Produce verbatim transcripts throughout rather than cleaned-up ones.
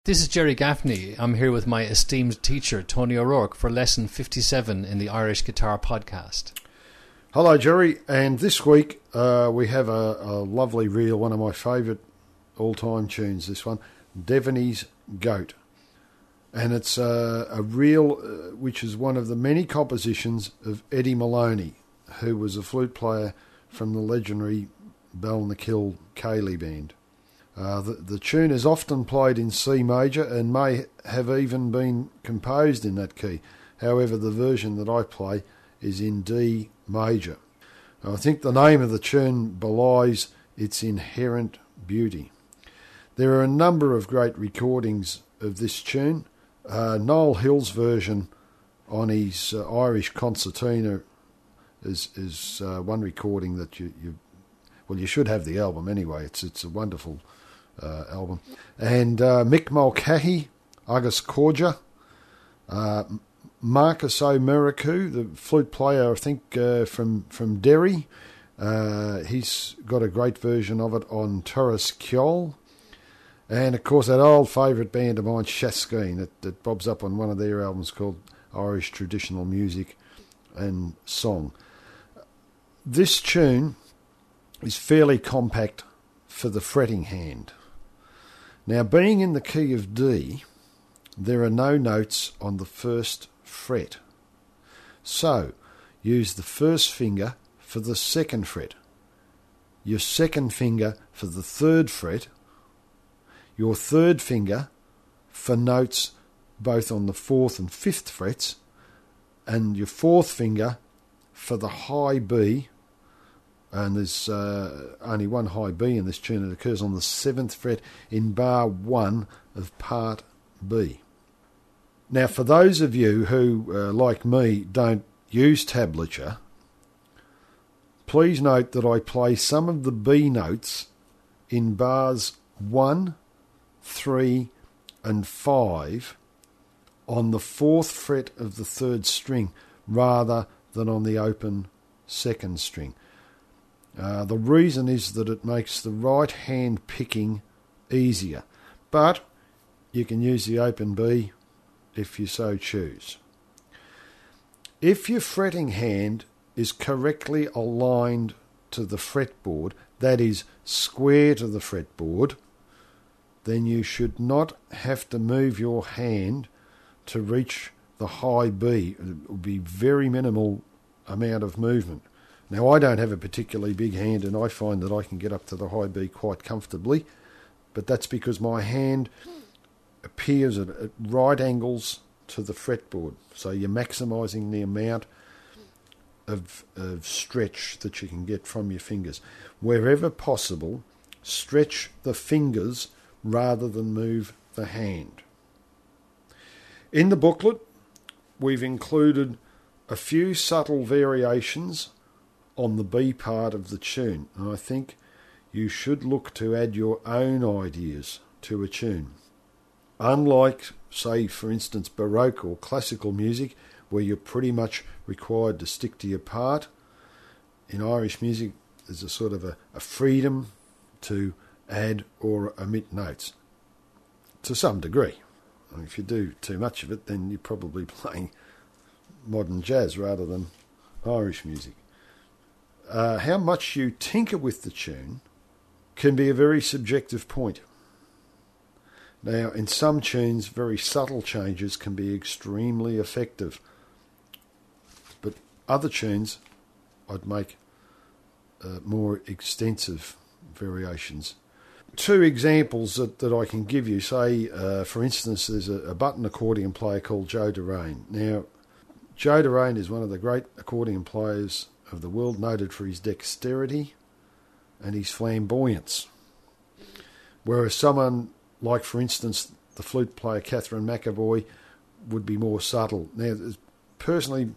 This is Jerry Gaffney. I'm here with my esteemed teacher, Tony O'Rourke, for lesson fifty-seven in the Irish Guitar Podcast. Hello, Jerry. And this week uh, we have a, a lovely reel, one of my favourite all-time tunes, this one, Devaney's Goat. And it's uh, a reel uh, which is one of the many compositions of Eddie Maloney, who was a flute player from the legendary Balnakill Ceilidh Band. Uh, the, the tune is often played in C major and may have even been composed in that key. However, the version that I play is in D major. Now, I think the name of the tune belies its inherent beauty. There are a number of great recordings of this tune. Uh, Noel Hill's version on his uh, Irish concertina is is uh, one recording that you, you well you should have the album anyway. It's it's a wonderful Uh, album. And uh, Mick Mulcahy, Agus Corja, uh, Marcus O'Mericu, the flute player, I think, uh, from, from Derry. Uh, he's got a great version of it on Turris Kjol. And, of course, that old favourite band of mine, Shaskeen, that, that bobs up on one of their albums called Irish Traditional Music and Song. This tune is fairly compact for the fretting hand. Now, being in the key of D, there are no notes on the first fret. So, use the first finger for the second fret, your second finger for the third fret, your third finger for notes both on the fourth and fifth frets, and your fourth finger for the high B. And there's uh, only one high B in this tune. It occurs on the seventh fret in bar one of part B. Now, for those of you who, uh, like me, don't use tablature, please note that I play some of the B notes in bars one, three, and five on the fourth fret of the third string rather than on the open second string. Uh, the reason is that it makes the right hand picking easier, but you can use the open B if you so choose. If your fretting hand is correctly aligned to the fretboard, that is, square to the fretboard, then you should not have to move your hand to reach the high B. It will be very minimal amount of movement. Now, I don't have a particularly big hand, and I find that I can get up to the high B quite comfortably, but that's because my hand appears at, at right angles to the fretboard, so you're maximising the amount of, of stretch that you can get from your fingers. Wherever possible, stretch the fingers rather than move the hand. In the booklet, we've included a few subtle variations on the B part of the tune, and I think you should look to add your own ideas to a tune. Unlike, say, for instance, Baroque or classical music, where you're pretty much required to stick to your part, in Irish music there's a sort of a, a freedom to add or omit notes, to some degree. And if you do too much of it, then you're probably playing modern jazz rather than Irish music. Uh, how much you tinker with the tune can be a very subjective point. Now, in some tunes, very subtle changes can be extremely effective. But other tunes, I'd make uh, more extensive variations. Two examples that, that I can give you. Say, uh, for instance, there's a, a button accordion player called Joe Deraine. Now, Joe Deraine is one of the great accordion players of the world, noted for his dexterity and his flamboyance. Whereas someone like, for instance, the flute player Catherine McAvoy would be more subtle. Now, personally,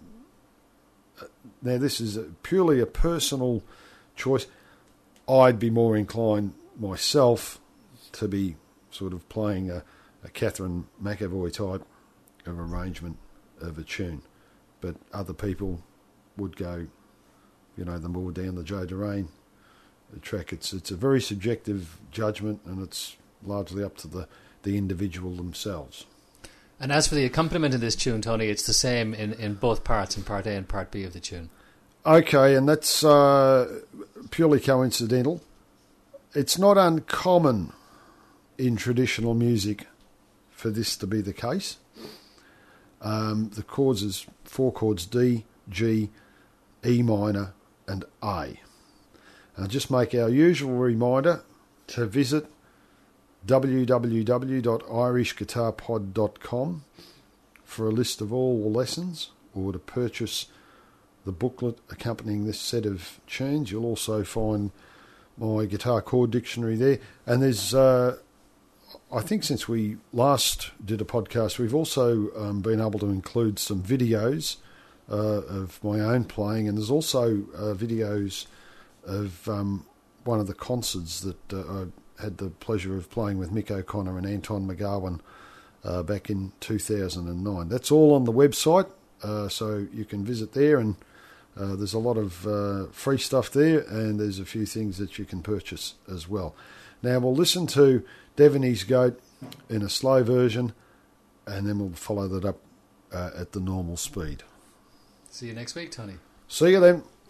now this is a, purely a personal choice. I'd be more inclined myself to be sort of playing a, a Catherine McAvoy type of arrangement of a tune. But other people would go, you know, the more down the Joe Deraine track. It's it's a very subjective judgment, and it's largely up to the the individual themselves. And as for the accompaniment in this tune, Tony, it's the same in, in both parts, in part A and part B of the tune. Okay, and that's uh, purely coincidental. It's not uncommon in traditional music for this to be the case. Um, the chords is four chords: D, G, E minor, and A. And I'll just make our usual reminder to visit w w w dot irish guitar pod dot com for a list of all the lessons, or to purchase the booklet accompanying this set of tunes. You'll also find my guitar chord dictionary there. And there's, uh, I think since we last did a podcast, we've also um, been able to include some videos uh, of my own playing, and there's also uh, videos of um, one of the concerts that uh, I had the pleasure of playing with Mick O'Connor and Anton McGowan uh, back in two thousand nine. That's all on the website, uh, so you can visit there, and uh, there's a lot of uh, free stuff there, and there's a few things that you can purchase as well. Now we'll listen to Devaney's Goat in a slow version, and then we'll follow that up uh, at the normal speed. See you next week, Tony. See you then.